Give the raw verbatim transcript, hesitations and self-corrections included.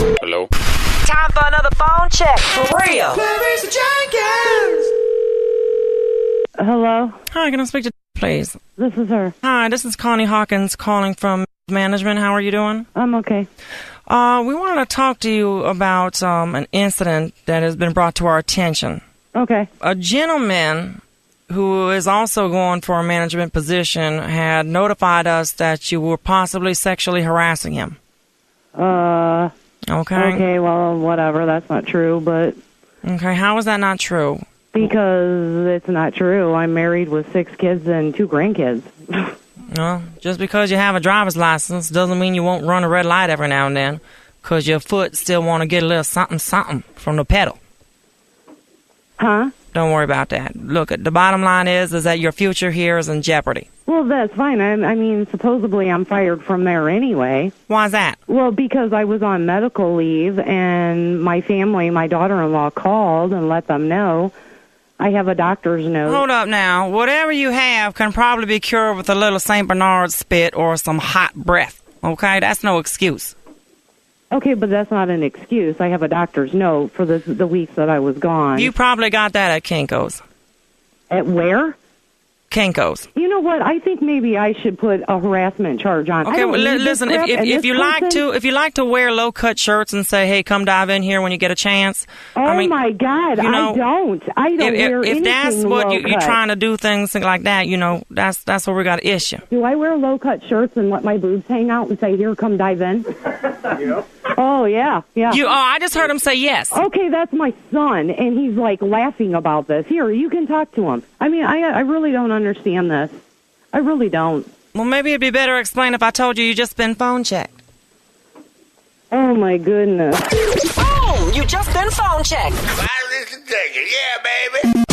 Hello? Time for another phone check. For real. Clarissa Jenkins. Hello? Hi, can I speak to please? This is her. Hi, this is Connie Hawkins calling from management. How are you doing? I'm okay. Uh, we wanted to talk to you about um, an incident that has been brought to our attention. Okay. A gentleman who is also going for a management position had notified us that you were possibly sexually harassing him. Uh, Okay? okay, well, whatever. That's not true, but Okay, how is that not true? because it's not true. I'm married with six kids and two grandkids. No, just because you have a driver's license doesn't mean you won't run a red light every now and then, because your foot still want to get a little something something from the pedal. Huh? Don't worry about that. Look, the bottom line is is that your future here is in jeopardy. Well, that's fine. I, I mean, supposedly I'm fired from there anyway. Why's that? Well, because I was on medical leave, and my family, my daughter-in-law called and let them know. I have a doctor's note. Hold up now. Whatever you have can probably be cured with a little Saint Bernard spit or some hot breath. Okay? That's no excuse. Okay, but that's not an excuse. I have a doctor's note for the the weeks that I was gone. You probably got that at Kinko's. At where? Kinko's. You know what? I think maybe I should put a harassment charge on. I Okay, don't well, li- need this listen. If crap, if, and if this you like person- to, if you like to wear low cut shirts and say, "Hey, come dive in here when you get a chance." Oh I mean, my God! you know, I don't. I don't if, wear if, anything if that's what you, low you're cut. trying to do, things like that, you know, that's that's what we got to issue. Do I wear low cut shirts and let my boobs hang out and say, "Here, come dive in"? Yep. Oh yeah, yeah. You, oh, I just heard him say yes. Okay, that's my son, and he's like laughing about this. Here, you can talk to him. I mean, I I really don't understand this. I really don't. Well, maybe it'd be better explain if I told you you just been phone checked. Oh my goodness. Boom! You just been phone checked. Clarissa Jenkins. Yeah, baby.